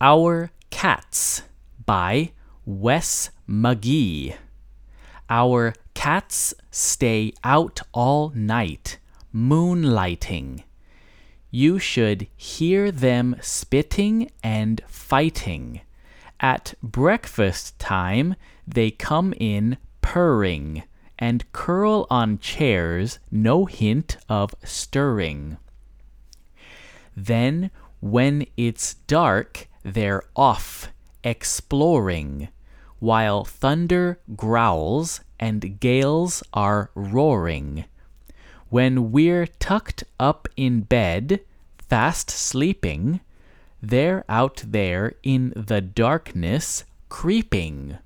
Our Cats by Wes McGee. Our cats stay out all night, moonlighting. You should hear them spitting and fighting. At breakfast time, they come in purring and curl on chairs, no hint of stirring. Then, when it's dark, they're off, exploring, while thunder growls and gales are roaring. When we're tucked up in bed, fast sleeping, they're out there in the darkness creeping.